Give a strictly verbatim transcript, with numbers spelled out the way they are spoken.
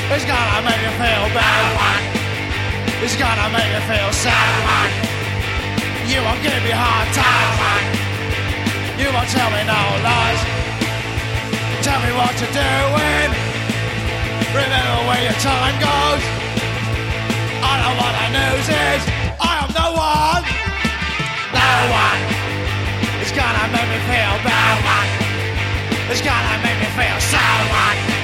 It's gonna make you feel bad. It's gonna make you feel sad. You won't give me hard time. You won't tell me no lies. Tell me what you're doing. Remember where your time goes. I know what the news is. I am no one. No one. It's gonna make me feel bad. It's gonna make me feel sad.